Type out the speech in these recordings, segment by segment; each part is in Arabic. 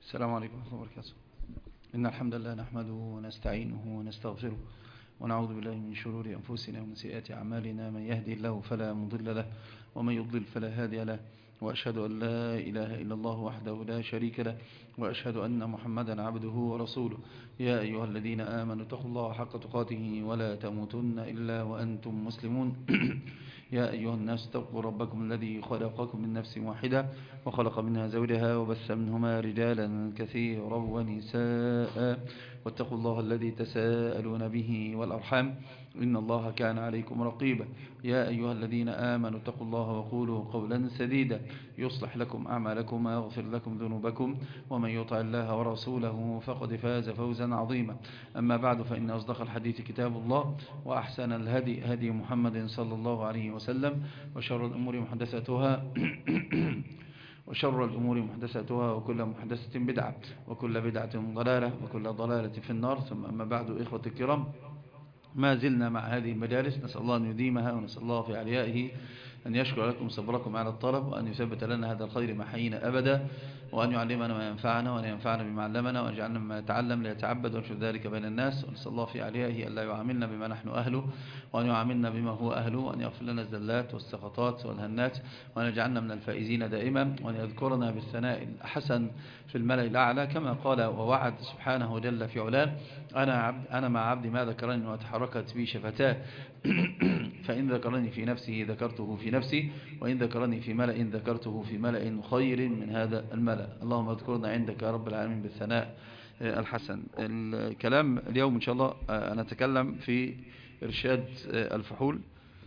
السلام عليكم ورحمة الله وبركاته. إن الحمد لله نحمده ونستعينه ونستغفره ونعوذ بالله من شرور أنفسنا ومن سيئات أعمالنا. من يهدي الله فلا مضل له ومن يضلل فلا هادي له، وأشهد أن لا إله إلا الله وحده لا شريك له، وأشهد أن محمدا عبده ورسوله. يا أيها الذين آمنوا اتقوا الله حق تقاته ولا تموتن إلا وأنتم مسلمون. يا أيها الناس اتقوا ربكم الذي خلقكم من نفس واحدة وخلق منها زوجها وبث منهما رجالا كثيرا ونساء، واتقوا الله الذي تساءلون به والأرحام إن الله كان عليكم رقيبا. يا أيها الذين آمنوا اتقوا الله وقولوا قولا سديدا يصلح لكم أعمالكم ويغفر لكم ذنوبكم، ومن يطع الله ورسوله فقد فاز فوزا عظيما. أما بعد، فإن أصدق الحديث كتاب الله، وأحسن الهدي هدي محمد صلى الله عليه وسلم، وشر الأمور محدثاتها وشر الأمور محدثاتها وكل محدثة بدعة وكل بدعة ضلالة وكل ضلالة في النار. ثم أما بعد، إخوة الكرام، ما زلنا مع هذه المجالس، نسأل الله أن يديمها، ونسأل الله في عليائه أن يشكر لكم صبركم على الطلب، وأن يثبت لنا هذا الخير ما حيينا أبدا، وأن يعلمنا ما ينفعنا، وأن ينفعنا بما علمنا، وأن يجعلنا مما نتعلم ليتعبد ونشر ذلك بين الناس. ونسأل الله في عليائه أن لا يعاملنا بما نحن أهله، وأن يعاملنا بما هو أهله، وأن يغفر لنا الزلات والسقطات والهنات، وأن يجعلنا من الفائزين دائما، وأن يذكرنا بالثناء الحسن في الملأ الأعلى، كما قال ووعد سبحانه جل في علاه: أنا مع عبدي ما ذكرني وتحركت بي شفتاه فإن ذكرني في نفسه ذكرته في نفسي، وإن ذكرني في ملأ ذكرته في ملأ خير من هذا الملأ. اللهم اذكرنا عندك يا رب العالمين بالثناء الحسن. الكلام اليوم إن شاء الله نتكلم في إرشاد الفحول،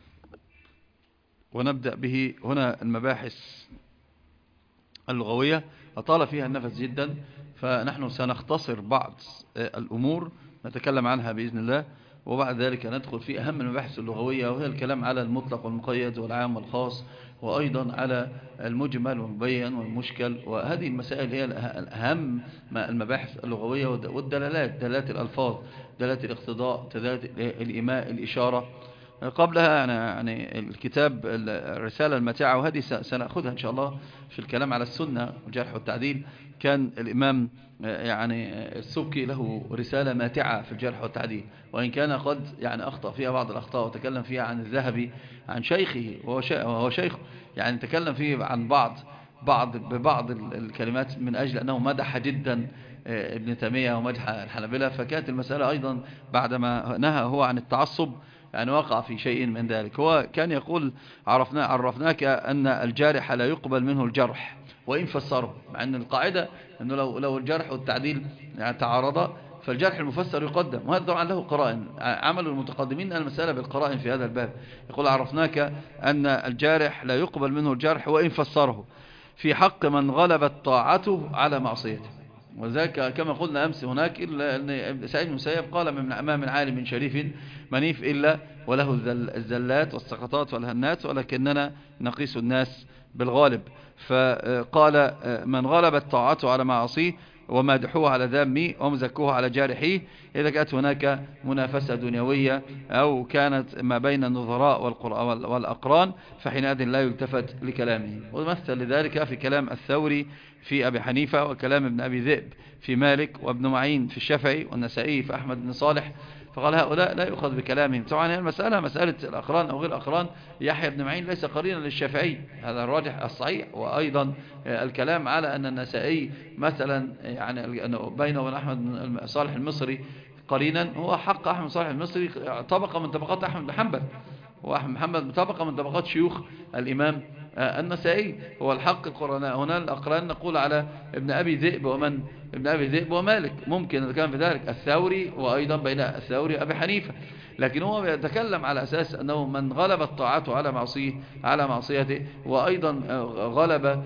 ونبدأ به هنا المباحث اللغوية. أطال فيها النفس جدا، فنحن سنختصر بعض الأمور نتكلم عنها بإذن الله، وبعد ذلك ندخل في أهم المباحث اللغوية، وهي الكلام على المطلق والمقيد والعام والخاص، وأيضا على المجمل والمبين والمشكل. وهذه المسائل هي أهم المباحث اللغوية، والدلالات، دلالات الألفاظ، دلالات الاقتضاء، دلالات الإيماء، الإشارة. قبلها يعني الكتاب الرسالة الماتعة، وهذه سنأخذها إن شاء الله في الكلام على السنة والجرح والتعديل. كان الإمام يعني السبكي له رسالة ماتعة في الجرح والتعديل، وإن كان قد يعني أخطأ فيها بعض الأخطاء، وتكلم فيها عن الذهبي عن شيخه وهو شيخه، يعني تكلم فيه عن ببعض الكلمات، من أجل أنه مدح جدا ابن تيمية ومدح الحنابلة. فكانت المسألة أيضا بعدما نهى هو عن التعصب، يعني وقع في شيء من ذلك. هو كان يقول: عرفناك أن الجارح لا يقبل منه الجرح وإن فسره، مع أن القاعدة أنه لو الجرح والتعديل يعني تعارضا، فالجرح المفسر يقدم، وهذا طبعا له قرائن. عمل المتقدمين المسألة بالقرائن في هذا الباب. يقول: عرفناك أن الجارح لا يقبل منه الجرح وإن فسره في حق من غلبت طاعته على معصيته. وذلك كما قلنا أمس هناك، إلا أن سعيد بن المسيب قال: ما من عالم شريف منيف إلا وله الزلات والسقطات والهنات، ولكننا نقيس الناس بالغالب. فقال: من غلبت طاعته على معاصيه ومادحوه على ذمه ومزكوه على جارحيه. إذا كانت هناك منافسة دنيوية أو كانت ما بين النظراء والأقران، فحينئذ لا يلتفت لكلامه. ومثل لذلك في كلام الثوري في أبي حنيفة، وكلام ابن أبي ذئب في مالك، وابن معين في الشافعي، والنسائي في أحمد بن صالح. فقال: هؤلاء لا يؤخذ بكلامهم. طبعا هي المسألة مسألة الأقران أو غير الأقران. يحيى بن معين ليس قرينا للشافعي، هذا الراجح الصحيح. وأيضا الكلام على أن النسائي مثلا يعني بينه وبين أحمد بن صالح المصري قرينا، هو حق أحمد صالح المصري طبقة من طبقات أحمد بن حنبل، وأحمد محمد طبقة من طبقات شيوخ الإمام النسائي. هو الحق القرناء. هنا الأقران نقول على ابن أبي ذئب، ومن ابن أبي ذئب ومالك، ممكن أن كان في ذلك الثوري، وأيضا بين الثوري وأبي حنيفة. لكن هو يتكلم على أساس أنه من غلبت طاعته على معصيته، وأيضا غلب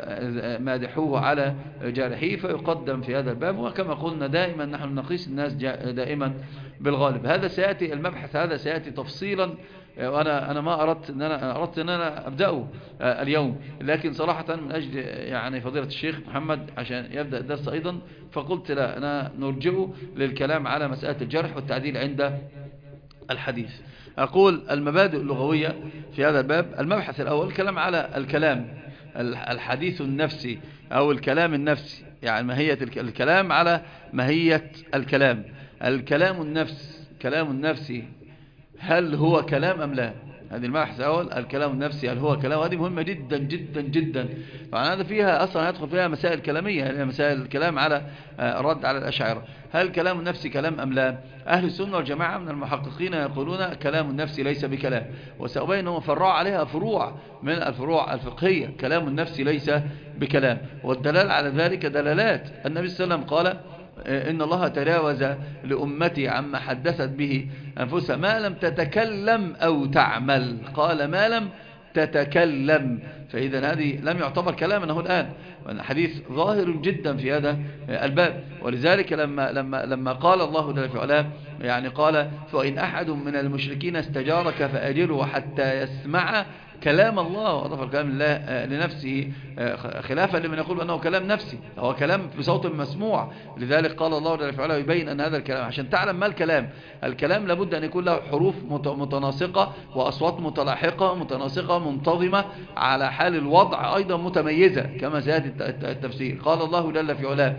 مادحوه على جارحيه، فيقدم في هذا الباب. وكما قلنا دائما نحن نقيس الناس دائما بالغالب. هذا سيأتي المبحث، هذا سيأتي تفصيلا، وأنا ما أردت أن أنا أبدأه اليوم، لكن صراحة من أجل يعني فضيلة الشيخ محمد عشان يبدأ الدرس أيضا، فقلت لا، أنا نرجعه للكلام على مسألة الجرح والتعديل عند الحديث. أقول: المبادئ اللغوية في هذا الباب. المبحث الأول الكلام على الكلام، الحديث النفسي أو الكلام النفسي. يعني ماهية الكلام على ماهية الكلام. الكلام النفسي هل هو كلام أم لا؟ هذه المبحث الأول، الكلام النفسي هل هو كلام؟ هذه مهمة جدا جدا جدا. طبعا هذا فيها أصلا يدخل فيها مسائل كلامية، يعني مسائل الكلام على الرد على الأشاعرة. هل كلام النفس كلام أم لا؟ أهل السنة والجماعة من المحققين يقولون كلام النفس ليس بكلام، وسأبين أنهم فرعوا عليها فروع من الفروع الفقهية. كلام النفس ليس بكلام، والدلال على ذلك دلالات. النبي صلى الله عليه وسلم قال إن الله تجاوز لأمتي عما حدثت به أنفسها ما لم تتكلم أو تعمل. قال ما لم تتكلم، فإذا هذه لم يعتبر كلام أنه الآن. الحديث ظاهر جدا في هذا الباب. ولذلك لما قال الله جل في علاه يعني قال فإن أحد من المشركين استجارك فأجره حتى يسمع كلام الله، وأضاف الكلام الله لنفسه خلافا لمن يقول أنه كلام نفسي، هو كلام بصوت مسموع. لذلك قال الله جل وعلا يبين أن هذا الكلام عشان تعلم ما الكلام. الكلام لابد أن يكون له حروف متناسقة وأصوات متلاحقة متناسقة منتظمة على حال الوضع، أيضا متميزة كما سيأتي التفسير. قال الله جل في علاه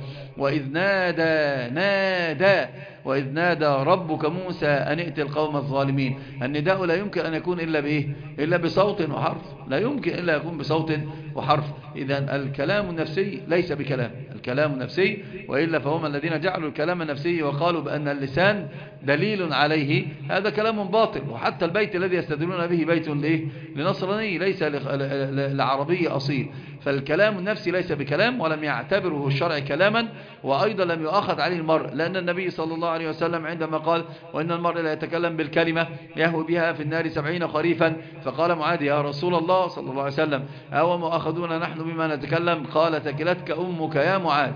وإذ نادى ربك موسى أن ائت القوم الظالمين. النداء لا يمكن أن يكون إلا بإيه؟ إلا بصوت وحرف، لا يمكن إلا يكون بصوت وحرف. إذن الكلام النفسي ليس بكلام، الكلام النفسي، وإلا فهم الذين جعلوا الكلام النفسي وقالوا بأن اللسان دليل عليه، هذا كلام باطل. وحتى البيت الذي يستدلون به بيت لنصراني ليس لعربي أصيل. فالكلام النفسي ليس بكلام، ولم يعتبره الشرع كلاما، وأيضا لم يؤخذ عليه المرء، لأن النبي صلى الله عليه وسلم عندما قال وإن المرء لا يتكلم بالكلمة يهوي بها في النار 70 خريفا، فقال معاذ يا رسول الله صلى الله عليه وسلم أو مؤاخذون نحن بما نتكلم؟ قال ثكلتك أمك يا معاذ،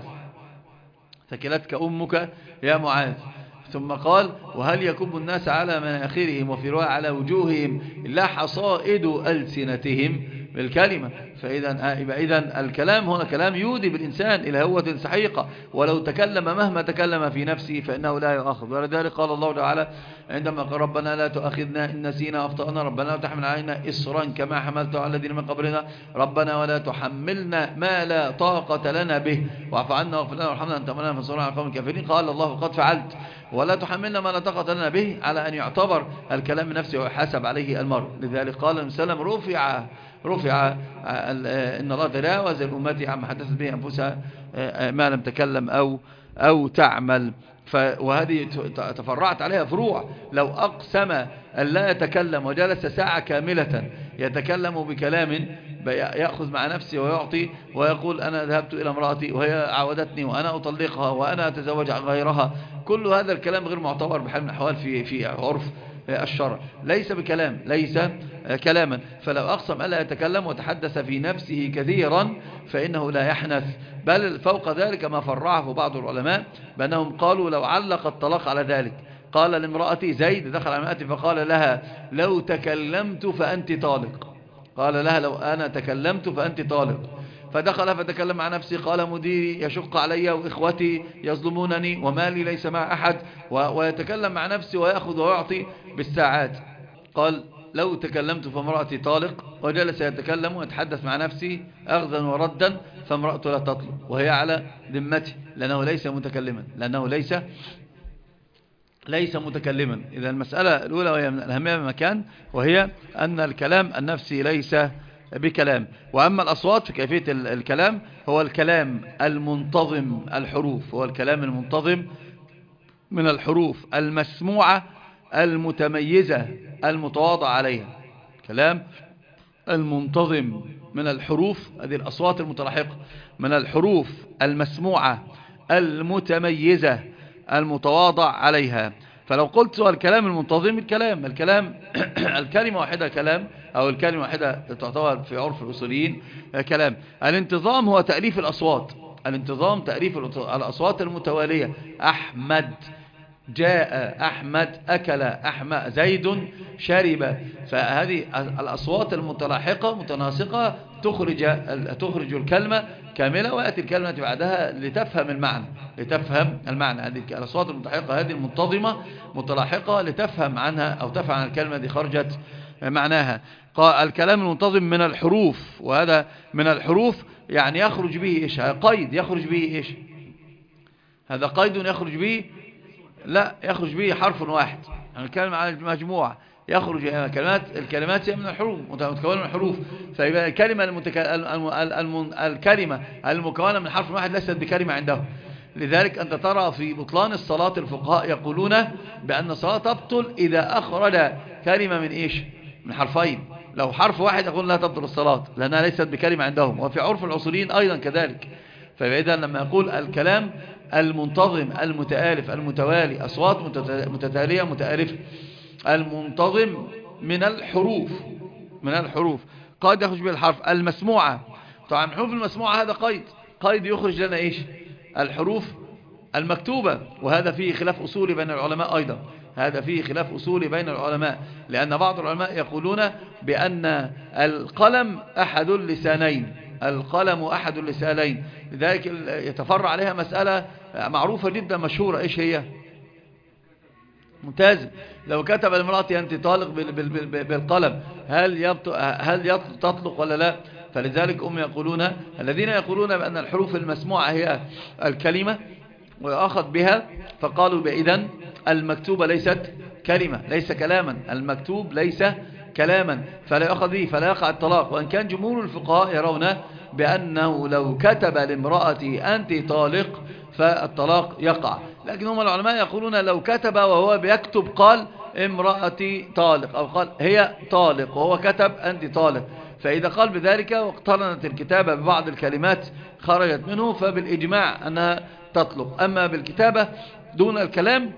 ثكلتك أمك يا معاذ. ثم قال وهل يكب الناس على مناخرهم وفي رواية على وجوههم إلا حصائد ألسنتهم بالكلمة. فإذا الكلام هنا كلام يودي بالإنسان إلى هوة سحيقة، ولو تكلم مهما تكلم في نفسه فإنه لا يؤاخذ. ولذلك قال الله تعالى عندما قال ربنا لا تؤاخذنا إن نسينا أخطأنا، ربنا لا تحمل علينا إصرا كما حملته على الذين من قبلنا، ربنا ولا تحملنا ما لا طاقة لنا به واعف عنا واغفر لنا وارحمنا أنت مولانا فانصرنا على القوم الكافرين. قال الله قد فعلت، ولا تحملنا ما لا طاقة لنا به، على أن يعتبر الكلام النفسي ويحاسب عليه المرء. لذلك قال النبي صلى الله عليه وسلم رفع إن الله تجاوز لأمتي عما حدثت به أنفسها ما لم تكلم أو تعمل. وهذه تفرعت عليها فروع. لو أقسم أن لا يتكلم وجلس ساعة كاملة يتكلم بكلام يأخذ مع نفسه ويعطي ويقول أنا ذهبت إلى امرأتي وهي عودتني وأنا أطلقها وأنا أتزوج غيرها، كل هذا الكلام غير معتبر بحال من الأحوال في عرف الشرع، ليس بكلام، ليس كلاما. فلو أقسم ألا يتكلم وتحدث في نفسه كثيرا فإنه لا يحنث. بل فوق ذلك ما فرعه بعض العلماء بأنهم قالوا لو علق الطلاق على ذلك، قال لامرأتي زيد دخل على امرأتي فقال لها لو تكلمت فأنت طالق، قال لها لو أنا تكلمت فأنت طالق، فدخل فتكلم مع نفسه قال مديري يشق علي وإخوتي يظلمونني ومالي ليس مع أحد، ويتكلم مع نفسه ويأخذ ويعطي بالساعات. قال لو تكلمت فامرأتي طالق، وجلس يتكلم ويتحدث مع نفسه أخذا وردا، فامرأته لا تطلق وهي على ذمته لأنه ليس متكلما، لأنه ليس متكلما. إذا المسألة الأولى وهي من الأهمية بمكان، وهي أن الكلام النفسي ليس بكلام. وأما الأصوات في كيفية الكلام هو الكلام المنتظم الحروف، هو الكلام المنتظم من الحروف المسموعة المتميزة المتواضع عليها، كلام المنتظم من الحروف، هذه الأصوات المتلاحقة من الحروف المسموعة المتميزة المتواضع عليها. فلو قلت سؤال الكلام المنتظم، الكلام الكلمة واحدة كلام، أو الكلمة واحدة تعتبر في عرف الأصوليين كلام. الانتظام هو تأليف الأصوات، الانتظام تأليف الأصوات المتوالية، أحمد جاء، أحمد أكل، أحمد زيد شرب. فهذه الأصوات المتلاحقة متناسقة تخرج الكلمة كاملة، ويأتي الكلمة بعدها لتفهم المعنى. هذه الأصوات المتلاحقة هذه المنتظمة متلاحقة لتفهم عنها أو تفهم عن الكلمة دي خرجت معناها. قال الكلام المنتظم من الحروف، وهذا من الحروف يعني يخرج به إيش؟ قيد يخرج به إيش؟ هذا قيد يخرج به، لا يخرج به حرف واحد. يعني الكلمة على المجموعة يخرج الكلمات من الحروف، متكونة من الحروف. فيبقى الكلمة الكلمة المكونة من حرف واحد ليست بكلمة عندهم. لذلك أنت ترى في بطلان الصلاة الفقهاء يقولون بأن الصلاة تبطل إذا أخرج كلمة من إيش؟ من حرفين. لو حرف واحد يقول لا تبطل الصلاة لأنها ليست بكلمة عندهم، وفي عرف الأصوليين أيضا كذلك. فإذا لما يقول الكلام المنتظم المتآلف المتوالي، أصوات متتالية متآلفة، المنتظم من الحروف، من الحروف قد يخرج به الحرف المسموعة. طبعا الحروف المسموعة هذا قيد يخرج لنا إيش؟ الحروف المكتوبة. وهذا فيه خلاف أصولي بين العلماء أيضا، هذا فيه خلاف أصولي بين العلماء، لأن بعض العلماء يقولون بأن القلم أحد اللسانين، القلم أحد اللسانين. لذلك يتفرع عليها مسألة معروفة جدا مشهورة، إيش هي؟ ممتاز. لو كتب المرأة أنت طالق بالقلم هل تطلق ولا لا؟ فلذلك يقولون الذين يقولون بأن الحروف المسموعة هي الكلمة ويأخذ بها، فقالوا بإذن المكتوبة ليست كلمة، ليس كلاما، المكتوب ليس كلاما، فلا يأخذ به، فلا يقع الطلاق. وإن كان جمهور الفقهاء يرون بأنه لو كتب لامرأة أنت طالق فالطلاق يقع. لكن هم العلماء يقولون لو كتب وهو بيكتب قال امرأتي طالق، أو قال هي طالق وهو كتب أنت طالق، فإذا قال بذلك واقترنت الكتابة ببعض الكلمات خرجت منه فبالإجماع أنها تطلق. أما بالكتابة دون الكلام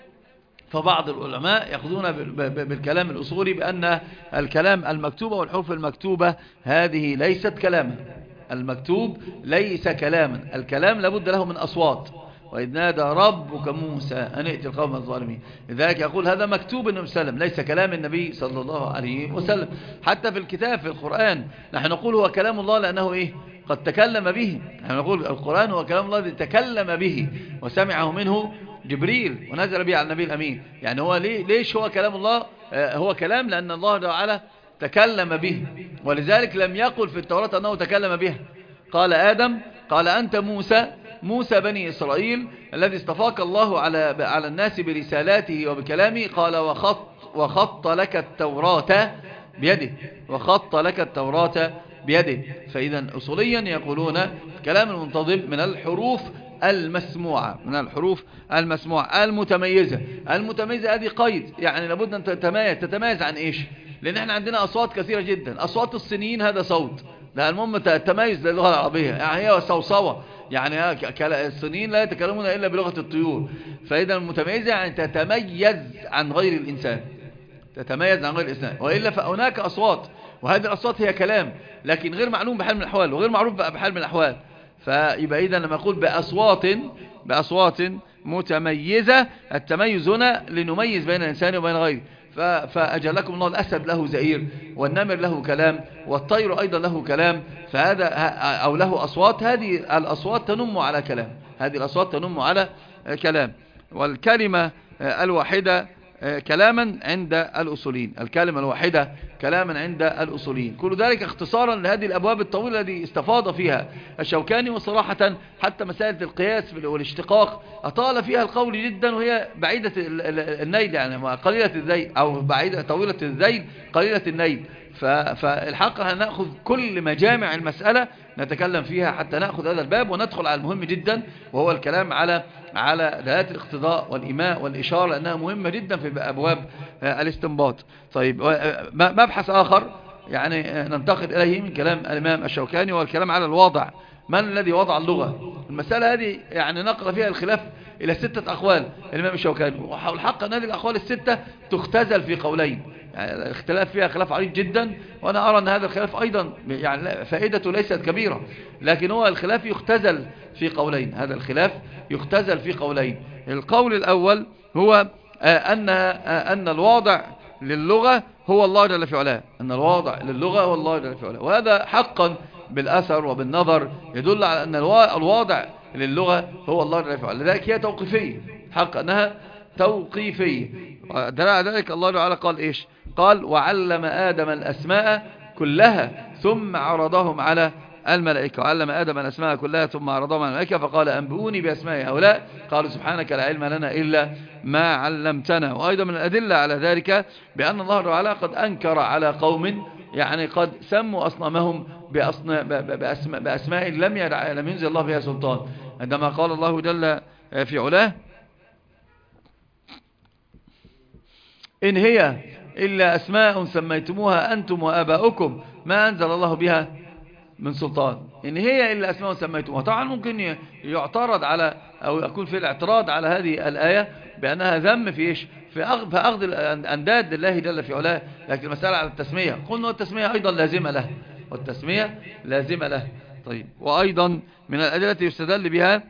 فبعض العلماء يأخذون بالكلام الأصولي بأن الكلام المكتوبة والحروف المكتوبة هذه ليست كلاما، المكتوب ليس كلاما، الكلام لابد له من أصوات. وإذ نادى ربك موسى أن ائت القوم الظالمين، لذلك يقول هذا مكتوب النبي صلى الله عليه وسلم، ليس كلام النبي صلى الله عليه وسلم. حتى في الكتاب في القرآن نحن نقول هو كلام الله لأنه إيه؟ قد تكلم به. نحن نقول القرآن هو كلام الله الذي تكلم به وسمعه منه جبريل ونزل به على النبي الأمين. يعني هو ليش هو كلام الله؟ هو كلام لأن الله تعالى تكلم به، ولذلك لم يقل في التوراة أنه تكلم بها. قال آدم قال أنت موسى بني إسرائيل الذي اصطفاك الله على الناس برسالاته وبكلامه. قال وخط لك التوراة بيده، وخط لك التوراة بيده. فإذا أصوليا يقولون الكلام المنتظم من الحروف المسموعة، من الحروف المسموعة المتميزة. المتميزة هذه قيد، يعني لابد أن تتميز عن إيش؟ لأن احنا عندنا أصوات كثيرة جدا. أصوات الصينيين هذا صوت، ده المهم تتميز للغة العربية، يعني هي صوصوة، يعني الصينيين لا يتكلمون إلا بلغة الطيور. فإذا المتميزة يعني تتميز عن غير الإنسان، تتميز عن غير الإنسان. وإلا فهناك أصوات، وهذه الأصوات هي كلام لكن غير معلوم بحال من الأحوال وغير معروف بحال من الأحوال. فيبقى إذا لما أقول بأصوات متميزة، التميز هنا لنميز بين الإنسان وبين غيره. فأجلكم الله الأسد له زئير، والنمر له كلام، والطير أيضا له كلام، فهذا أو له أصوات. هذه الأصوات تنم على كلام، هذه الأصوات تنم على كلام. والكلمة الواحدة كلاما عند الأصولين، الكلمة الواحدة كلاما عند الأصولين. كل ذلك اختصارا لهذه الأبواب الطويلة التي استفاض فيها الشوكاني. وصراحة حتى مسألة القياس والاشتقاق أطال فيها القول جدا، وهي بعيدة النيل، يعني قليلة الذيل، أو بعيدة طويلة الذيل قليلة النيل. فالحق هنأخذ كل مجامع المسألة نتكلم فيها حتى نأخذ هذا الباب وندخل على المهم جدا، وهو الكلام على دلالات الاقتضاء والإيماء والإشارة، لأنها مهمة جدا في أبواب الاستنباط. طيب مبحث آخر يعني ننتقل إليه من كلام الإمام الشوكاني، والكلام على الواضع. من الذي وضع اللغة؟ المسألة هذه يعني نقل فيها الخلاف إلى 6 أقوال الإمام الشوكاني، والحق أن هذه الأقوال ال6 تختزل في قولين، يعني الاختلاف فيها خلاف عريض جدا. وأنا أرى أن هذا الخلاف أيضا يعني فائدته ليست كبيرة، لكن هو الخلاف يختزل في قولين، هذا الخلاف يختزل في قولين. القول الأول هو أن الواضع للغة هو الله جل في علاه، أن الواضع للغة هو الله جل في علاه، وهذا حقا بالأثر وبالنظر يدل على أن الواضع للغة هو الله جل في علاه. لذلك هي توقيفية، حق أنها توقيفية. دل على ذلك الله تعالى قال إيش؟ قال وعلم آدم الأسماء كلها ثم عرضهم على الملائكة. وعلم آدم الأسماء كلها ثم عرضهم على الملائكة فقال أنبئوني بأسماء هؤلاء قالوا سبحانك لا علم لنا إلا ما علمتنا. وأيضا من الأدلة على ذلك بأن الله تعالى قد أنكر على قوم يعني قد سموا أصنامهم بأسماء لم ينزل الله بها سلطان، عندما قال الله جل في علاه إن هي إلا أسماء سميتموها أنتم وآباؤكم ما أنزل الله بها من سلطان. إن هي إلا أسماء سميتموها. طبعا ممكن يعترض على أو يكون في الاعتراض على هذه الآية بأنها ذم في إيش؟ في أخذ الأنداد لله جل في علاه، لكن المسألة على التسمية قلنا والتسمية أيضا لازمة له، والتسمية لازمة له. طيب وأيضا من الأدلة التي يستدل بها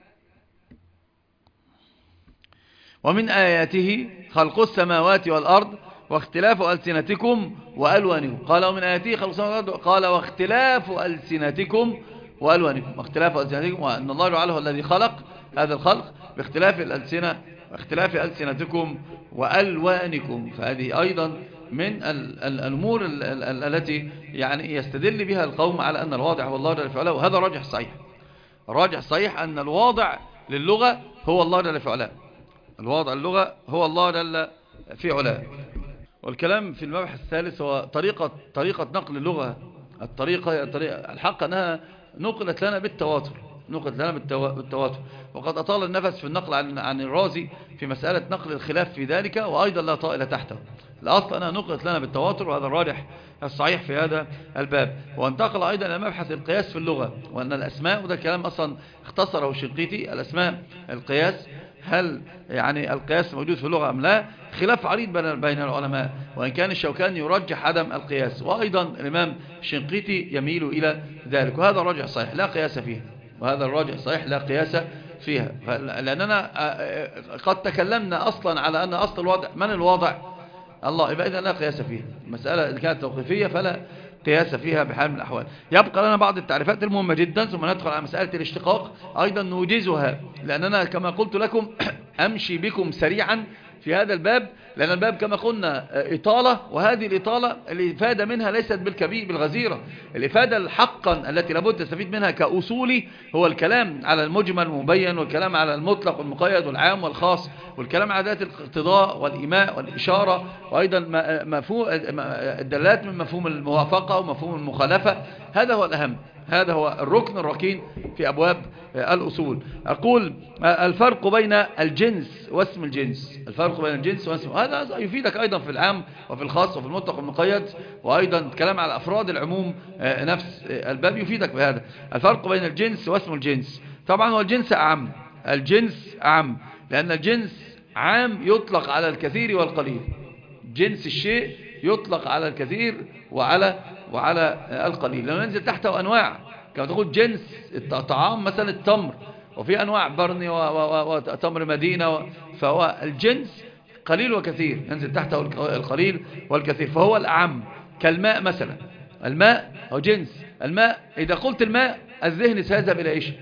ومن آياته خلق السماوات والأرض واختلاف ألسنتكم وألوانكم. قال ومن آياته خلق السماوات والأرض قال واختلاف ألسنتكم وألوانكم. واختلاف ألسنتكم وأن الله تعالى هو الذي خلق هذا الخلق باختلاف الألسنة واختلاف ألسنتكم وألوانكم. فهذه أيضا من الأمور التي يعني يستدل بها القوم على أن الواضع هو الله جل في علاه. وهذا راجح صحيح. راجح صحيح أن الواضع للغة هو الله جل في علاه. الواضع اللغة هو الله جل في علاه. والكلام في المبحث الثالث هو طريقة نقل اللغة. الطريقة الحق أنها نقلت لنا بالتواتر. وقد أطال النفس في النقل عن الرازي في مسألة نقل الخلاف في ذلك، وأيضا لا طائل تحته. الأصل أنها نقلت لنا بالتواتر، وهذا الراجح الصحيح في هذا الباب. وانتقل أيضا إلى مبحث القياس في اللغة، وأن الأسماء، وده الكلام أصلا اختصره الشنقيطي، الأسماء القياس هل يعني القياس موجود في اللغة أم لا؟ خلاف عريض بين العلماء، وإن كان الشوكاني يرجح عدم القياس، وأيضا الإمام الشنقيطي يميل إلى ذلك، وهذا الراجح صحيح لا قياس فيه. لأننا قد تكلمنا أصلا على أن أصل الوضع من الواضع الله، يبقى إذا لا قياس فيه. المسألة إذا كانت توقيفية فلا قياس فيها بحال من الأحوال. يبقى لنا بعض التعريفات المهمة جدا، ثم ندخل على مسألة الاشتقاق أيضا نوجزها، لأننا كما قلت لكم أمشي بكم سريعا في هذا الباب، لأن الباب كما قلنا إطالة، وهذه الإطالة الإفادة منها ليست بالغزيرة. الإفادة الحقا التي لابد تستفيد منها كأصولي هو الكلام على المجمل والمبين، والكلام على المطلق والمقيد والعام والخاص، والكلام على ذات الاقتضاء والإيماء والإشارة، وأيضا مفهوم الدلالات من مفهوم الموافقة ومفهوم المخالفة. هذا هو الأهم، هذا هو الركن الركين في أبواب الأصول. أقول الفرق بين الجنس واسم الجنس. الفرق بين الجنس واسم، هذا يفيدك أيضا في العام وفي الخاص وفي المطلق والمقيد، وأيضا الكلام على أفراد العموم نفس الباب يفيدك بهذا. الفرق بين الجنس واسم الجنس، طبعا هو الجنس أعم. الجنس أعم لأن الجنس عام يطلق على الكثير والقليل. جنس الشيء يطلق على الكثير وعلى القليل، لما ننزل تحته أنواع. كما تقول جنس الطعام مثلا التمر، وفي أنواع برني وتمر مدينة، فهو الجنس قليل وكثير، ينزل تحته القليل والكثير، فهو الأعم. كالماء مثلا، الماء هو جنس. الماء إذا قلت الماء الذهن سيذهب إلى إيش؟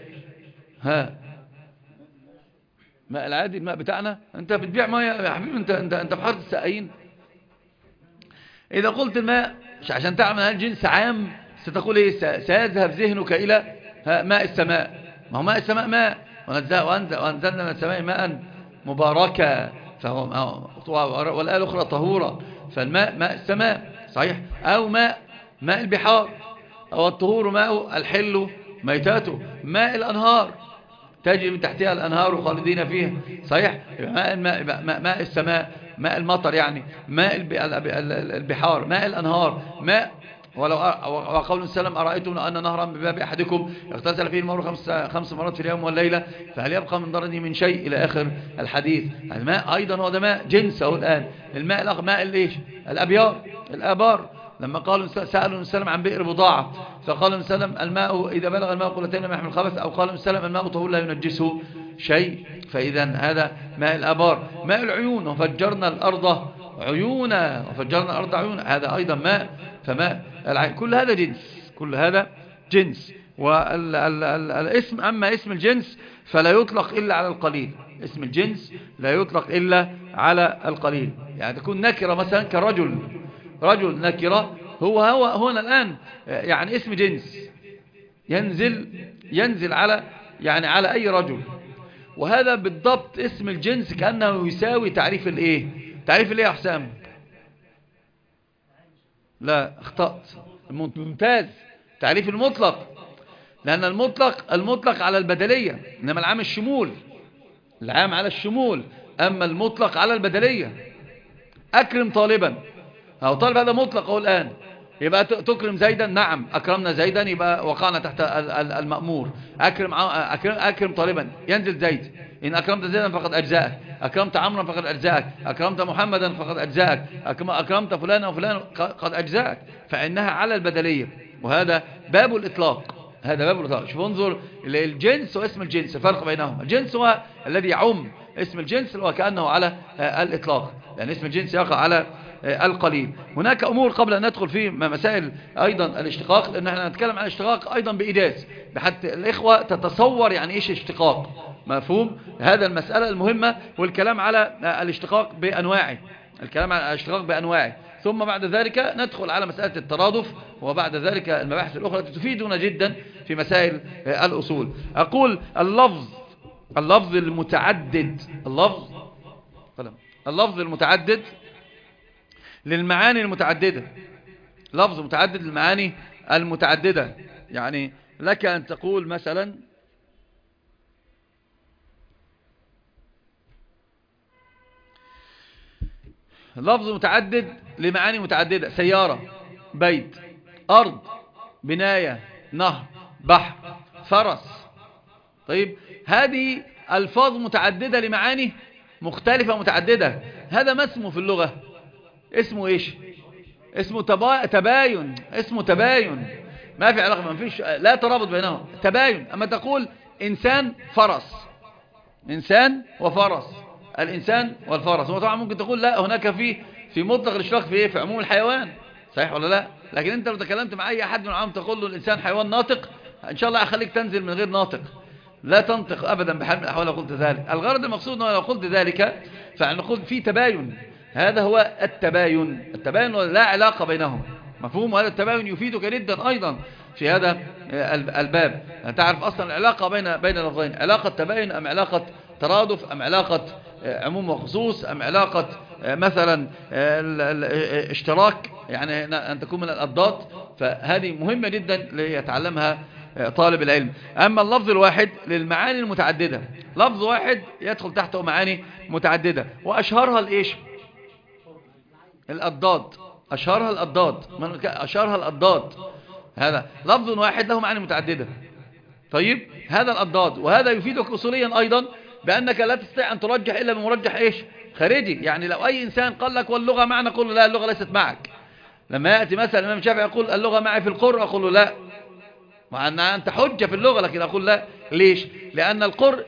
ماء العادي، الماء بتاعنا. أنت بتبيع ماء يا حبيبي، أنت في حارة السقايين. إذا قلت الماء عشان تعمل هذا الجنس عام ستقول إيه؟ سيذهب ذهنك إلى ماء السماء. ما هو ماء السماء ماء، وأنزلنا من السماء ماء مباركا، والآية الأخرى طهورا. فالماء ماء السماء صحيح، أو ماء البحار، أو الطهور ماء الحل ميتاته. ماء الأنهار تجري من تحتها الأنهار خالدين فيها صحيح. ماء السماء ماء المطر، يعني ماء البحار، ماء الأنهار، ماء. وقول السلام أرأيتم أن نهرا بباب أحدكم اغتسل فيه المرء 5 مرات في اليوم والليلة فهل يبقى من ضرره من شيء إلى آخر الحديث. الماء أيضا هو ده ماء جنسه الآن. الماء ماء الإيش؟ الآبار. لما قالوا سألوا السلام عن بئر بضاعة، فقال السلام الماء إذا بلغ الماء قلتين لم يحمل خبث، أو قال السلام الماء طهور لا ينجسه شيء. فإذا هذا ماء الآبار. ماء العيون، وفجرنا الأرض عيونا، هذا أيضا ماء. فماء العين، كل هذا جنس. والاسم أما اسم الجنس فلا يطلق إلا على القليل. اسم الجنس لا يطلق إلا على القليل. يعني تكون نكرة مثلا كرجل، رجل نكرة هو هنا الآن يعني اسم جنس ينزل على يعني على أي رجل، وهذا بالضبط اسم الجنس كأنه يساوي تعريف الايه، تعريف الايه يا حسام؟ لا اخطأت، ممتاز، تعريف المطلق. لأن المطلق على البدلية، إنما العام الشمول، العام على الشمول، أما المطلق على البدلية. أكرم طالبا، أو طالب هذا مطلق أهو الآن، يبقى تكرم زيدا، نعم أكرمنا زيدا، يبقى وقعنا تحت المأمور. أكرم طالبا، ينزل زيد. إن أكرمت زيدا فقد أجزاءك، أكرمت عمرا فقد أجزاءك، أكرمت محمدا فقد أجزاءك، أكرمت فلانا وفلانا قد أجزاءك، فإنها على البدلية. وهذا باب الإطلاق، هذا باب الإطلاق. شوف انظر الجنس واسم الجنس، فرق بينهما. الجنس هو الذي يعم، اسم الجنس هو كأنه على الإطلاق، يعني اسم الجنس يقع على القليل. هناك أمور قبل أن ندخل في مسائل أيضا الاشتقاق، لأن احنا نتكلم عن الاشتقاق أيضا بإيجاز، بحتى الإخوة تتصور يعني إيش اشتقاق، مفهوم هذا المسألة المهمة، والكلام على الاشتقاق بأنواعه، الكلام على الاشتقاق بأنواعه. ثم بعد ذلك ندخل على مسألة الترادف، وبعد ذلك المباحث الأخرى التي تفيدنا جدا في مسائل الأصول. أقول اللفظ المتعدد، اللفظ المتعدد للمعاني المتعددة، لفظ متعدد للمعاني المتعددة. يعني لك أن تقول مثلا لفظ متعدد لمعاني متعددة: سيارة، بيت، أرض، بناية، نهر، بحر، فرس. طيب هذه ألفاظ متعددة لمعاني مختلفة متعددة. هذا ما اسمه في اللغة؟ اسمه ايش؟ اسمه تباين، اسمه تباين، ما في علاقة، ما فيش، لا ترابط بينهم، تباين. أما تقول إنسان فرس، إنسان وفرس، الإنسان والفرس، هو طبعا ممكن تقول لا، هناك في مطلق الاشتراك في ايه، في عموم الحيوان، صحيح ولا لا؟ لكن انت لو تكلمت مع اي حد من العام تقول له الإنسان حيوان ناطق، ان شاء الله اخليك تنزل من غير ناطق، لا تنطق ابدا بحال من الاحوال لو قلت ذلك. الغرض المقصود انه لو قلت ذلك فنقول في تباين، هذا هو التباين. التباين لا علاقة بينهم، مفهوم؟ وهذا التباين يفيدك جدا ايضا في هذا الباب. تعرف اصلا العلاقة بين اللفظين، علاقة تباين ام علاقة ترادف ام علاقة عموم وخصوص ام علاقة مثلا اشتراك، يعني ان تكون من الأضداد. فهذه مهمة جدا ليتعلمها طالب العلم. أما اللفظ الواحد للمعاني المتعددة، لفظ واحد يدخل تحته معاني متعددة، وأشهرها الإيش؟ الأضداد، أشهرها الأضداد. هذا لفظ واحد له معاني متعددة. طيب هذا الأضداد، وهذا يفيدك أصوليا أيضا بأنك لا تستطيع أن ترجح إلا بمرجح إيش؟ خارجي. يعني لو أي إنسان قال لك واللغة معنا، قل له لا، اللغة ليست معك. لما يأتي مثلا الإمام الشافعي يقول اللغة معي في القر، أقول له لا، مع أن أنت حجة في اللغة، لكن أقول لا. ليش؟ لأن القر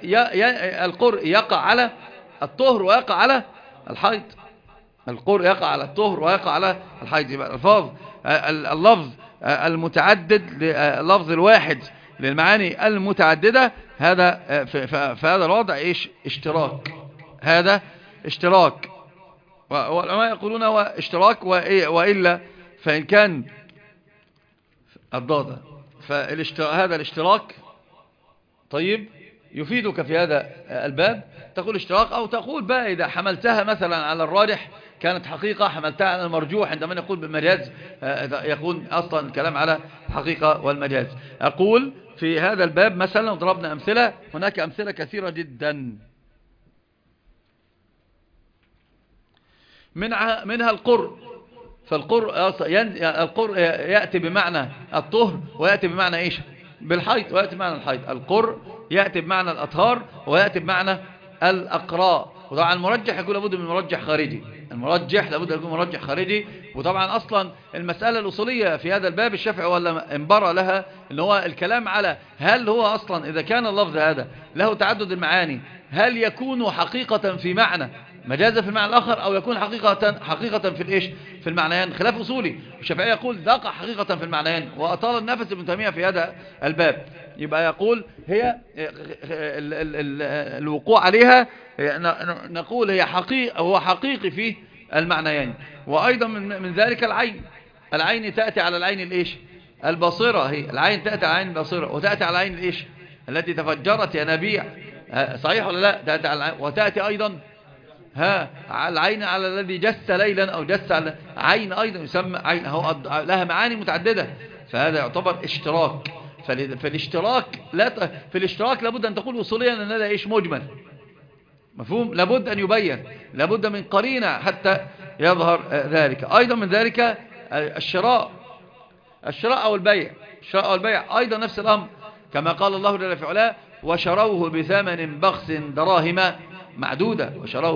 يقع على الطهر ويقع على الحيض. القر يقع على الطهر ويقع على الحيض. يبقى اللفظ المتعدد، اللفظ الواحد للمعاني المتعددة، هذا في هذا الوضع إيش؟ اشتراك. هذا اشتراك، والعلماء يقولون هو اشتراك، وإلا فإن كان الضادة، هذا الاشتراك طيب يفيدك في هذا الباب. تقول اشتراك، أو تقول بقى إذا حملتها مثلا على الراجح كانت حقيقة، حملتها على المرجوح عندما نقول بالمجاز يكون أصلا الكلام على الحقيقة والمجاز. أقول في هذا الباب مثلا ضربنا أمثلة، هناك أمثلة كثيرة جدا، منها القر. فالقر يأتي بمعنى الطهر، ويأتي بمعنى إيش؟ بالحيض، ويأتي بمعنى الحيض. القر يأتي بمعنى الأطهار، ويأتي بمعنى الأقراء. وطبعا المرجح يكون لابد من مرجح خارجي، المرجح لابد يكون مرجح خارجي. وطبعا أصلا المسألة الأصولية في هذا الباب الشافعي ولا انبرى لها، إن هو الكلام على هل هو أصلا إذا كان اللفظ هذا له تعدد المعاني، هل يكون حقيقة في معنى مجازا في المعنى الآخر، أو يكون حقيقة في الإيش في المعنيين. خلاف أصولي. الشافعي يقول دقة حقيقة في المعنيين، وأطال النفس ابن تيمية في هذا الباب. يبقى يقول هي الوقوع عليها نقول هي هو حقيقي في المعنيين. وأيضا من ذلك العين تأتي على العين الإيش البصيرة، هي العين تأتي على العين البصيرة، وتأتي على العين الإيش التي تفجرت ينابيع، صحيح ولا لا؟ تأتي على العين، وتأتي أيضا على العين على الذي جس ليلا، أو جس على عين أيضا يسمى عين، هو لها معاني متعددة. فهذا يعتبر اشتراك. في الاشتراك لابد أن تقول أصوليا أن هذا إيش مجمل، مفهوم، لابد أن يبين، لابد من قرينة حتى يظهر ذلك. أيضا من ذلك الشراء أو البيع. الشراء أو البيع أيضا نفس الأمر، كما قال الله جل في علاه وشروه بثمن بخس دراهم معدودة،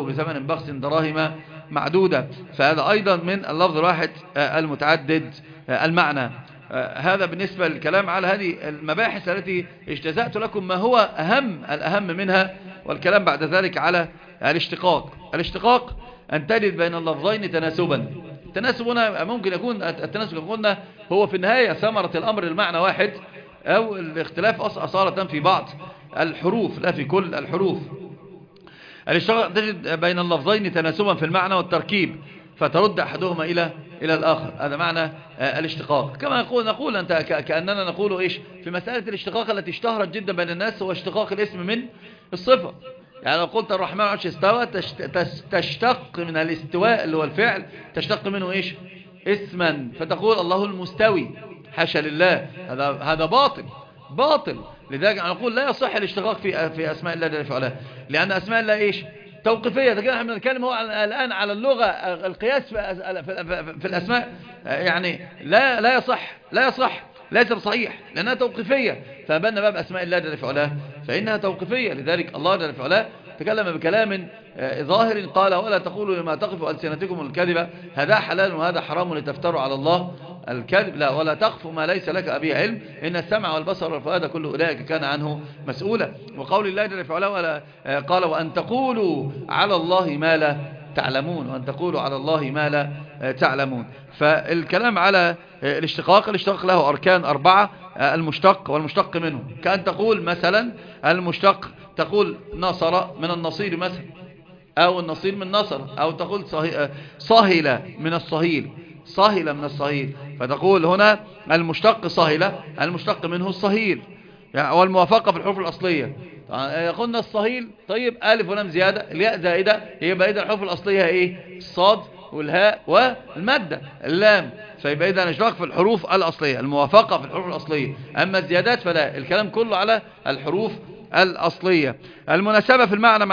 فهذا أيضا من اللفظ الواحد المتعدد المعنى. هذا بالنسبة للكلام على هذه المباحث التي اجتزأت لكم ما هو الأهم منها، والكلام بعد ذلك على الاشتقاق أن تجد بين اللفظين تناسبا. التناسب هنا ممكن يكون التناسب كما قلنا هو في النهاية ثمرة الأمر المعنى واحد، أو الاختلاف أصالة في بعض الحروف لا في كل الحروف. الاشتقاق تجد بين اللفظين تناسبا في المعنى والتركيب، فترد أحدهما إلى الآخر. هذا معنى الاشتقاق. كما نقول أنت كأننا نقول إيش في مسألة الاشتقاق التي اشتهرت جدا بين الناس، هو اشتقاق الاسم من الصفة. يعني لو قلت الرحمن عرش استوى، تشتق من الاستواء اللي هو الفعل، تشتق منه إيش اسما، فتقول الله المستوي. حاشا لله، هذا باطل. لذلك نقول لا يصح الاشتقاق في أسماء الله جل وعلا، لأن أسماء الله إيش توقيفية. ده كده احنا بنتكلم هو الآن على اللغة، القياس في الأسماء يعني لا يصح، ليس بصحيح، لأنها توقيفية. فبنى باب أسماء الله جل وعلا فإنها توقيفية. لذلك الله جل وعلا تكلم بكلام ظاهر، قال ولا تقولوا لما تصف ألسنتكم الكذب هذا حلال وهذا حرام لتفتروا على الله الكذب، لا، ولا تقف ما ليس لك به علم إن السمع والبصر والفؤاد كل أولئك كان عنه مسؤولا. وقول الله جل وعلا قال وأن تقولوا على الله ما لا تعلمون. فالكلام على الاشتقاق له أركان 4: المشتق والمشتق منه. كأن تقول مثلا المشتق، تقول نصر من النصير مثلا، أو النصير من نصر، أو تقول صهل من الصهيل، فتقول هنا المشتق صهل، المشتق منه الصهيل، يعني والموافقة في الحروف الأصلية. قلنا الصهيل، طيب ألف ولام زيادة، الياء زائدة، يبقى إذا الحروف الأصلية إيه؟ الصاد والهاء والمادة اللام. فيبقى إذا نشتق في الحروف الأصلية، الموافقة في الحروف الأصلية. أما الزيادات فلا، الكلام كله على الحروف الأصلية. المناسبة في المعنى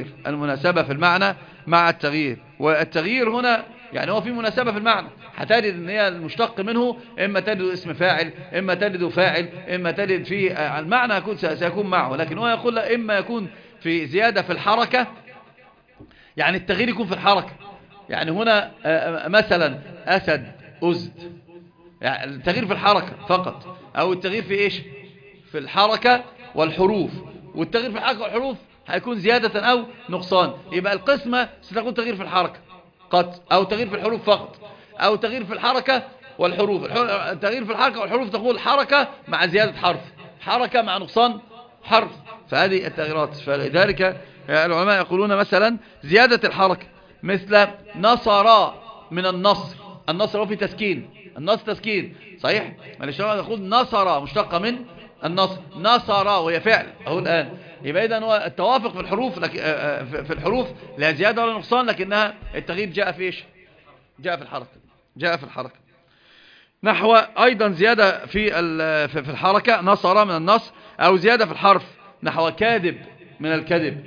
مع التغيير، والتغيير هنا يعني هو في مناسبة في المعنى، هتجد ان هي المشتق منه اما تجد اسم فاعل، اما تجد فاعل، اما تجد في المعنى سيكون معه. لكن هو يقول اما يكون في زيادة في الحركة، يعني التغيير يكون في الحركة. يعني هنا مثلا أسد، أزد، يعني التغيير في الحركة فقط، أو التغيير في إيش في الحركة والحروف. والتغيير في الحركة والحروف هيكون زيادة أو نقصان. يبقى القسمة ستكون تغيير في الحركة قط، أو تغيير في الحروف فقط، أو تغيير في الحركة والحروف. التغيير في الحركة والحروف تقول حركة مع زيادة حرف، حركة مع نقصان حرف. فهذه التغييرات. فلذلك العلماء يقولون مثلا زيادة الحركة مثل نصر من النصر، النصر هو في تسكين، النصر تسكين صحيح. الشرع يقول نصر مشتقة من النصر، نصر وهي فعل اهو الآن. يبقى إذن هو التوافق في الحروف، في الحروف لا زيادة ولا نقصان، لكنها التغيير جاء في إيش؟ جاء في الحركة. نحو أيضا زيادة في الحركة نصر من النصر، أو زيادة في الحرف نحو كاذب من الكذب،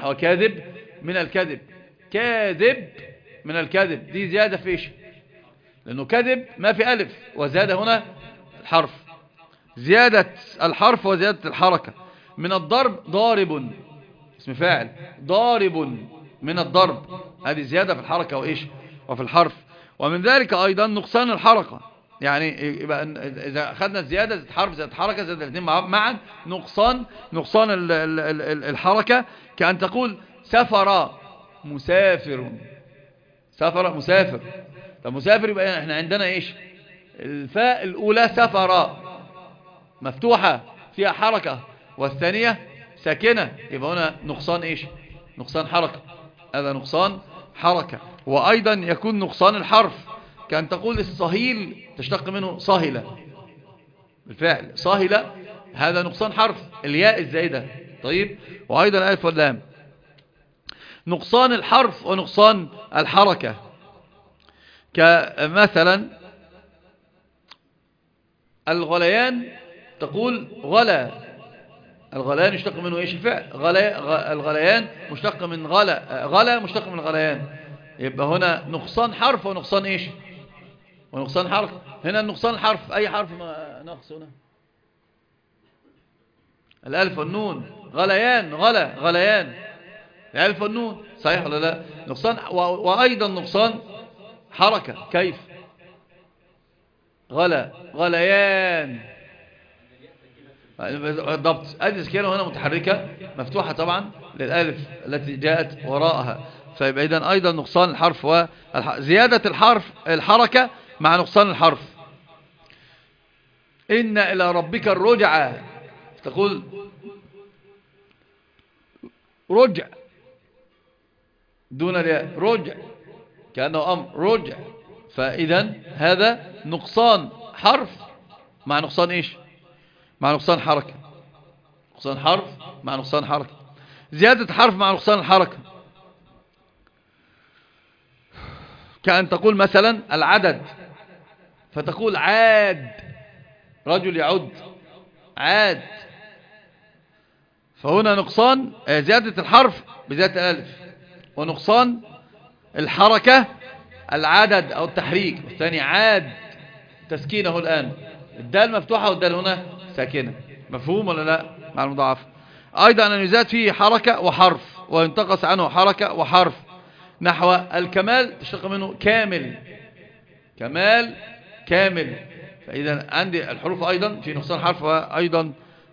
كاذب من الكذب، دي زيادة في إيش؟ لأنه كذب ما في ألف، وزاد هنا الحرف، زيادة الحرف وزيادة الحركة. من الضرب ضارب اسم فاعل، ضارب من الضرب، هذه زيادة في الحركة وإيش وفي الحرف. ومن ذلك أيضا نقصان الحركة، يعني يبقى إذا أخذنا زيادة حرف زيادة حركة زيادة الاثنين معا، نقصان الحركة. كأن تقول سفر مسافر. سفر مسافر. طب مسافر يبقى احنا عندنا ايش؟ الفاء الأولى سفر مفتوحة فيها حركة، والثانية ساكنة، يبقى هنا نقصان ايش؟ نقصان حركة. هذا نقصان حركة. وأيضا يكون نقصان الحرف، كأن تقول الصهيل تشتق منه صاهلة، بالفعل صاهلة، هذا نقصان حرف الياء الزائدة. طيب، وأيضا الألف واللام. نقصان الحرف ونقصان الحركة، كمثلا الغليان، تقول غلا، الغليان يشتق منه ايش؟ الفعل الغليان مشتق من غلا مشتق من غليان، يبقى هنا نقصان حرف ونقصان ايش؟ ونقصان حرف. هنا النقصان الحرف اي حرف ما نقص هنا؟ الالف والنون. غليان، غليان، الالف والنون، صحيح ولا لا؟ نقصان. وايضا نقصان حركة، كيف؟ غليان، بالضبط. ادي سكينه هنا متحركه مفتوحه طبعا للالف التي جاءت وراءها، فيبقى اذا ايضا نقصان الحرف وزياده الحرف الحركه مع نقصان الحرف. ان الى ربك الرجعى، تقول رجع دون الياء، رجع كانه امر، رجع. فاذا هذا نقصان حرف مع نقصان ايش؟ مع نقصان حركة. نقصان حرف مع نقصان حركة. زيادة حرف مع نقصان الحركة، كأن تقول مثلا العدد، فتقول عاد، رجل يعد، عاد. فهنا نقصان زيادة الحرف بزيادة الألف، ونقصان الحركة العدد أو التحريك. والثاني عاد، تسكينه الآن، الدال مفتوحة والدال هنا ساكنة. مفهوم ولا لا؟ مع المضاعف. أيضا أن يزاد فيه حركة وحرف، وينتقص عنه حركة وحرف، نحو الكمال تشتق منه كامل، كمال، كامل. فإذا عندي الحروف أيضا في نقصان حرف، وأيضا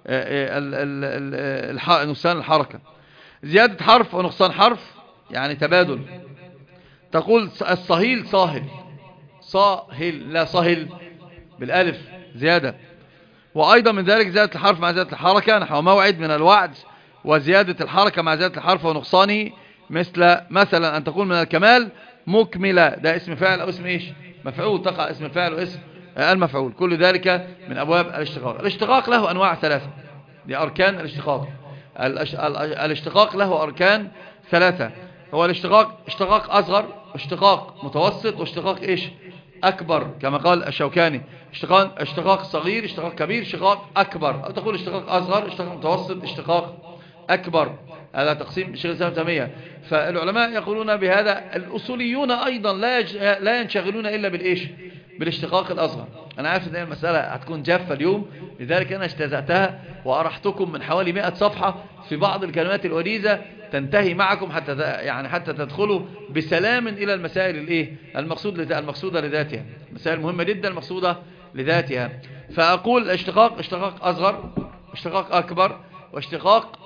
نقصان الحركة. زيادة حرف ونقصان حرف يعني تبادل. تقول الصهيل صاهل، صاهل لا صهل بالالف زيادة. وأيضا من ذلك زيادة الحرف مع زيادة الحركة، نحو موعد من الوعد، وزيادة الحركة مع زيادة الحرف ونقصانه، مثلا أن تقول من الكمال مكملة، ده اسم فاعل أو اسم إيش؟ مفعول، تقع اسم الفاعل واسم المفعول. كل ذلك من أبواب الاشتقاق. الاشتقاق له أنواع ثلاثة، دي أركان الاشتقاق. الاشتقاق له أركان ثلاثة. هو الاشتقاق اشتقاق أصغر، اشتقاق متوسط، واشتقاق إيش؟ أكبر، كما قال الشوكاني. اشتقاق صغير، اشتقاق كبير، اشتقاق أكبر، أو تقول اشتقاق أصغر، اشتقاق متوسط، اشتقاق أكبر. هذا تقسيم الشيخ الإسلام ابن تيمية. فالعلماء يقولون بهذا. الأصوليون أيضا لا ينشغلون إلا بالإيش؟ بالاشتقاق الأصغر. أنا عارف أن المسألة هتكون جافة اليوم، لذلك أنا اجتزأتها وأرحتكم من حوالي 100 صفحة في بعض الكلمات الوجيزة تنتهي معكم حتى تدخلوا بسلام إلى المسائل المقصودة لذاتها. مسائل مهمة جدا المقصودة لذاتها. فأقول اشتقاق أصغر، اشتقاق أكبر، واشتقاق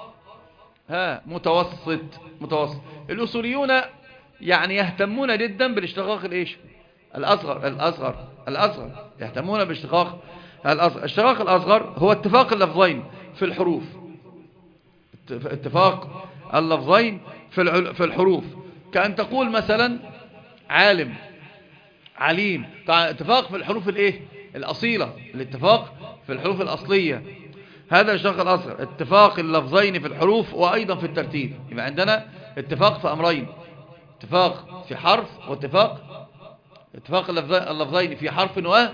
متوسط. الأصوليون يعني يهتمون جدا بالاشتقاق الإيش؟ الأصغر يهتمون باشتقاق الأصغر. الاشتقاق الأصغر هو اتفاق اللفظين في الحروف، اتفاق اللفظين في الحروف، كأن تقول مثلا عالم، عليم، اتفاق في الحروف الايه؟ الأصيلة، الاتفاق في الحروف الأصلية. هذا الاشتقاق الأصغر، اتفاق اللفظين في الحروف وأيضا في الترتيب. يبقى عندنا اتفاق في أمرين، اتفاق في حرف، اتفاق اللفظين في حرف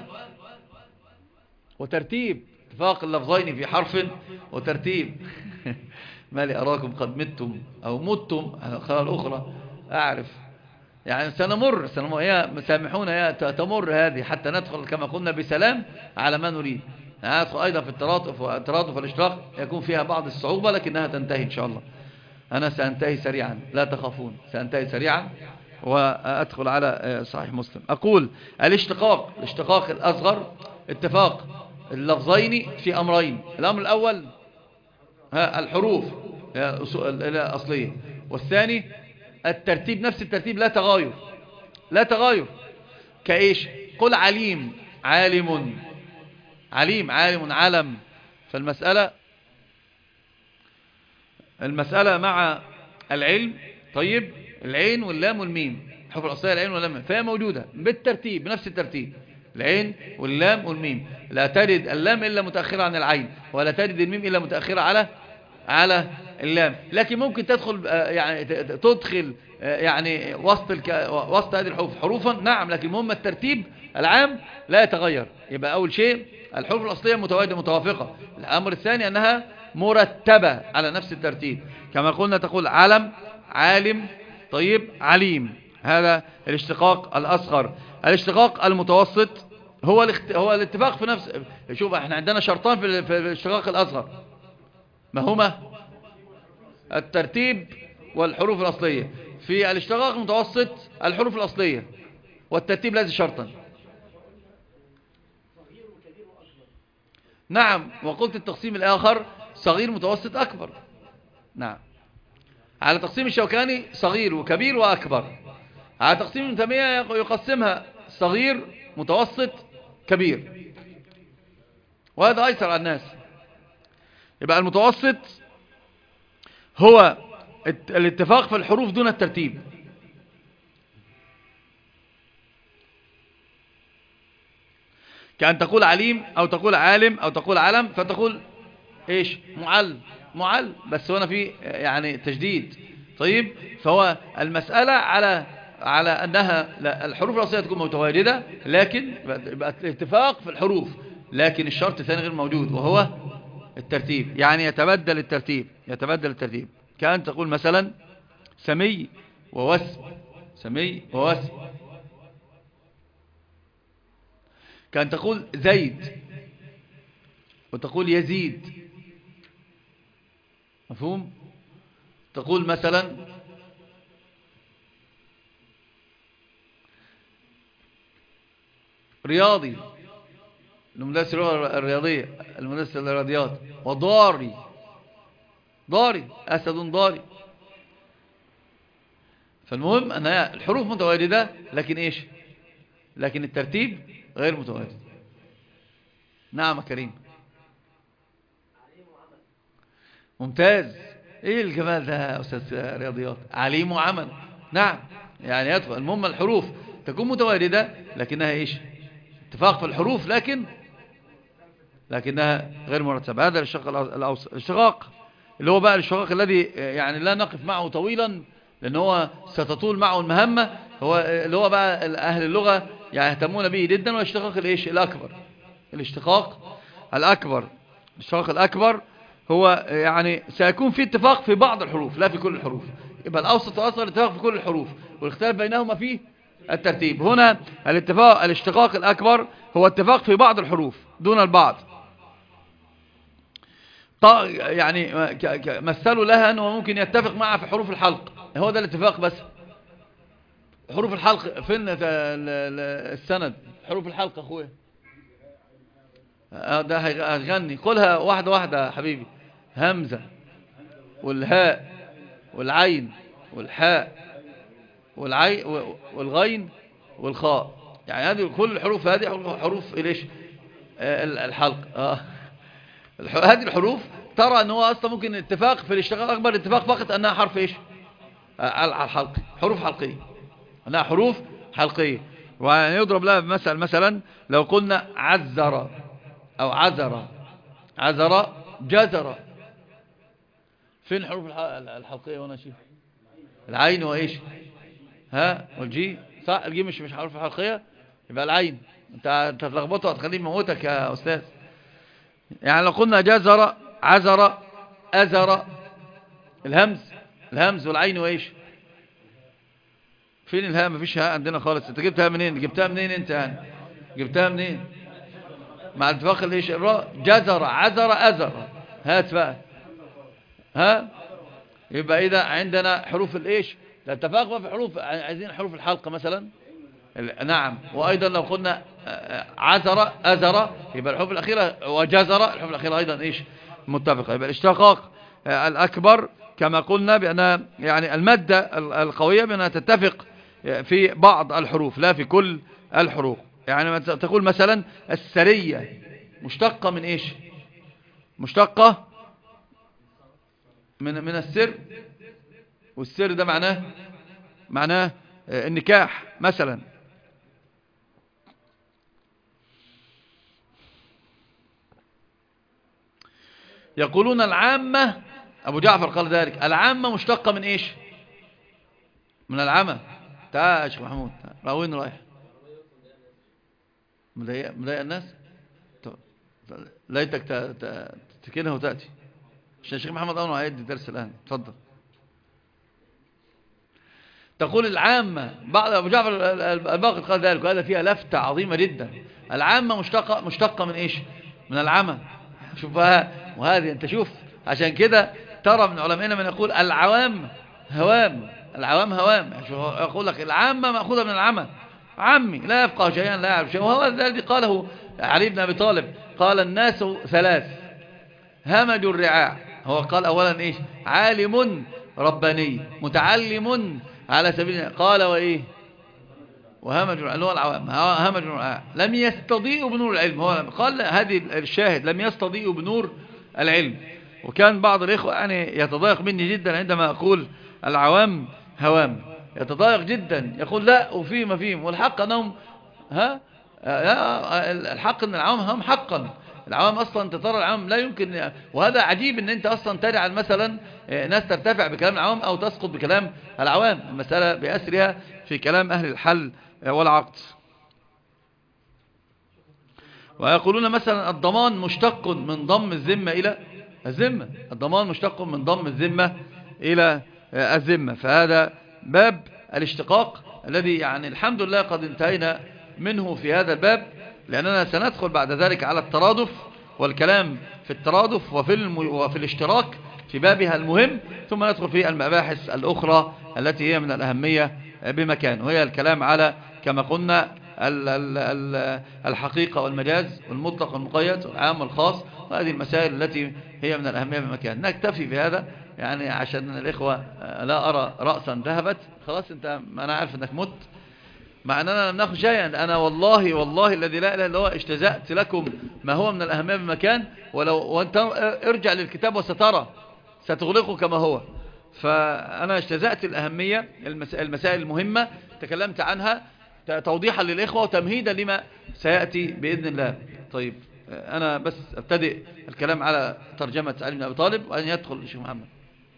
وترتيب، اتفاق اللفظين في حرف وترتيب. مالي أراكم قد متم أو متم الخلال الأخرى أعرف، يعني سنمر يا مسامحون يا تمر هذه حتى ندخل كما قلنا بسلام على ما نريد. ندخل أيضا في الترادف والاشتراك يكون فيها بعض الصعوبة، لكنها تنتهي إن شاء الله. أنا سأنتهي سريعا، لا تخافون، سأنتهي سريعا وأدخل على صحيح مسلم. أقول الاشتقاق الأصغر اتفاق اللفظين في أمرين. الأمر الأول الحروف الأصلية، والثاني الترتيب نفس الترتيب، لا تغاير، لا تغاير. كإيش؟ قل عليم، عالم، عليم، عالم، علم. فالمسألة مع العلم. طيب، العين واللام والميم، الحروف الأصلية العين واللام، فهي موجودة بالترتيب، بنفس الترتيب، العين واللام والميم. لا تجد اللام إلا متأخرة عن العين، ولا تجد الميم إلا متأخرة على اللام. لكن ممكن تدخل يعني تدخل يعني وسط هذه الحروف حروفا، نعم، لكن المهم الترتيب العام لا يتغير. يبقى أول شيء الحروف الأصلية متواجدة متوافقة. الأمر الثاني أنها مرتبة على نفس الترتيب، كما قلنا تقول علم، عالم، طيب، عليم. هذا الاشتقاق الأصغر. الاشتقاق المتوسط هو الاتفاق في نفس. شوف، احنا عندنا شرطان في الاشتقاق الأصغر، ما هما؟ الترتيب والحروف الأصلية. في الاشتقاق المتوسط الحروف الأصلية والترتيب ليس شرطا. نعم، وقلت التقسيم الآخر صغير متوسط أكبر. نعم، على تقسيم الشوكاني صغير وكبير وأكبر. على تقسيم ابن تيمية يقسمها صغير متوسط كبير، وهذا أيسر على الناس. يبقى المتوسط هو الاتفاق في الحروف دون الترتيب. كأن تقول عليم أو تقول عالم أو تقول علم، فتقول إيش؟ معل، بس هنا في يعني تجديد. طيب، فهو المسألة على أنها الحروف الأصلية تكون متواجدة، لكن يبقى الاتفاق في الحروف، لكن الشرط الثاني غير موجود، وهو الترتيب. يعني يتبدل الترتيب. كأن تقول مثلا سمي ووسم. كأن تقول زيد وتقول يزيد، مفهوم؟ تقول مثلا رياضي، المدرس الرياضية، المدرس الرياضيات، وضاري، أسد ضاري. فالمهم أن الحروف متواجدة، لكن إيش؟ لكن الترتيب غير متواجد. نعم يا كريم، ممتاز. ايه الجمال ده يا أستاذ رياضيات؟ عليم وعمل. نعم، يعني يدخل. المهم الحروف تكون متواجدة، لكنها ايش؟ اتفاق في الحروف، لكنها غير مرتبة. هذا الاشتقاق اللي هو بقى الاشتقاق الذي يعني لا نقف معه طويلا، لأن هو ستطول معه المهمة. هو اللي هو بقى أهل اللغة يعني يهتمون به جدا، والاشتقاق الايش؟ الأكبر. الاشتقاق الأكبر هو يعني سيكون في اتفاق في بعض الحروف لا في كل الحروف. يبقى الأوسط والأصغر اتفاق في كل الحروف، والاختلاف بينهما فيه الترتيب. هنا الاشتقاق الأكبر هو اتفاق في بعض الحروف دون البعض. يعني مثلوا لها أنه ممكن يتفق معها في حروف الحلق، هو ده الاتفاق. بس حروف الحلق فين السند؟ حروف الحلق أخويا ده هتغني، قولها واحدة واحدة حبيبي. همزة والهاء والعين والحاء والغين والخاء. يعني هذه كل الحروف، هذه حروف ليش الحلق. هذه الحروف ترى ان هو اصلا ممكن اتفاق في الاشتقاق الاكبر، اتفاق فقط انها حرف ايش؟ الحلق، حروف حلقية، انها حروف حلقية. ويضرب لها مثلا لو قلنا عذر او عذر جزر، فين الحروف الحلقية هنا؟ شيء العين وايش؟ والجي، صح. الجيم مش حرف حلقية، يبقى العين. انت تلخبطه هتخليه موتك يا استاذ. يعني لو قلنا جزر، عذر، أزر، الهمز والعين وايش؟ فين الهاء؟ مفيش هاء عندنا خالص. انت جبتها منين انت يعني؟ جبتها منين؟ مع اتفاق الايش؟ الراء. جزر، عذر، أزر، هات بقى. يبقى إذا عندنا حروف الايش؟ لا اتفاق في حروف، عايزين حروف الحلقة مثلا. نعم. وأيضا لو قلنا عذر، أزر، يبقى الحروف الأخيرة، وجزر الحروف الأخيرة أيضا إيش؟ متفقة. يبقى الاشتقاق الأكبر كما قلنا بأن يعني المادة القوية بأنها تتفق في بعض الحروف لا في كل الحروف. يعني تقول مثلا السرية مشتقة من إيش؟ مشتقة من السر، والسر ده معناه النكاح مثلا. يقولون العامة، أبو جعفر قال ذلك، العامة مشتقة من إيش؟ من العمى. تعال يا شيخ محمود، وين رايح؟ مضايق الناس. ليتك تكنه وتأتي، عشان الشيخ محمد أنور هيدي درس الآن. تفضل. تقول العامة، بعض أبو جعفر الباقر قال ذلك، وهذا فيها لفتة عظيمة جدا. العامة مشتقة من إيش؟ من العمى. شوف بقى، وهذه أنت شوف، عشان كده ترى من علمائنا من يقول العوام هوام، العوام هوام. يقول لك العامة مأخوذة من العمى، عمي لا يفقه شيئا لا يعرف شيئا. وهو الذي قاله علي بن أبي طالب، قال الناس ثلاث: همج الرعاع. هو قال أولا إيش؟ عالم رباني متعلم على سبيل، قال وإيه؟ وهمج، اللي هو العوام، همج الرعاع لم يستضيئوا بنور العلم. هو قال هذه الشاهد، لم يستضيئوا بنور العلم. وكان بعض الإخوة يعني يتضايق مني جدا عندما أقول العوام هوام، يتضايق جدا، يقول لا وفي ما فيهم، والحق أنهم الحق أن العوام هم حقا. العوام أصلا أنت ترى العوام لا يمكن، وهذا عجيب أن أنت أصلا تجعل مثلا ناس ترتفع بكلام العوام أو تسقط بكلام العوام. المسألة بأسرها في كلام أهل الحل والعقد. ويقولون مثلا الضمان مشتق من ضم الذمة إلى الذمة، الضمان مشتق من ضم الذمة إلى الذمة. فهذا باب الاشتقاق الذي يعني الحمد لله قد انتهينا منه في هذا الباب، لأننا سندخل بعد ذلك على الترادف والكلام في الترادف وفي الاشتراك في بابها المهم، ثم ندخل في المباحث الأخرى التي هي من الأهمية بمكان، وهي الكلام على كما قلنا الحقيقة والمجاز والمطلق والمقيد والعام والخاص، وهذه المسائل التي هي من الأهمية بمكان. نكتفي بهذا يعني عشان الإخوة لا أرى رأسا ذهبت. خلاص أنا عارف أنك مت، مع أننا لم نأخذ شيئا. أنا والله الذي لا إله إلا هو اجتزأت لكم ما هو من الأهمية بمكان، وأنت ارجع للكتاب وسترى ستغلقه كما هو. فأنا اجتزأت الأهمية، المسائل المهمة تكلمت عنها توضيحا للإخوة وتمهيدا لما سيأتي بإذن الله. طيب أنا بس أبتدئ الكلام على ترجمة علي بن أبي طالب وأن يدخل الشيخ محمد.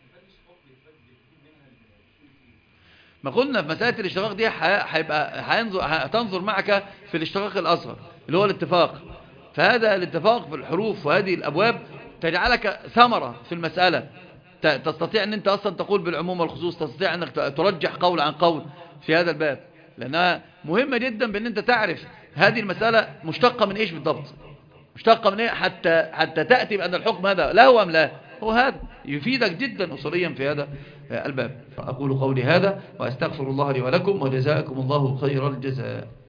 ما قلنا في مسألة الاشتقاق دي هتنظر معك في الاشتقاق الأصغر اللي هو الاتفاق. فهذا الاتفاق في الحروف وهذه الأبواب تجعلك ثمرة في المسألة، تستطيع أن أنت أصلا تقول بالعموم والخصوص، تستطيع أنك ترجح قول عن قول في هذا الباب، لأنها مهمة جدا بأن أنت تعرف هذه المسألة مشتقة من إيش بالضبط، مشتقة من إيه حتى تأتي بأن الحكم هذا لا هو أم لا هو. هذا يفيدك جدا أصوليا في هذا الباب. أقول قولي هذا وأستغفر الله لي ولكم، وجزاكم الله خير الجزاء.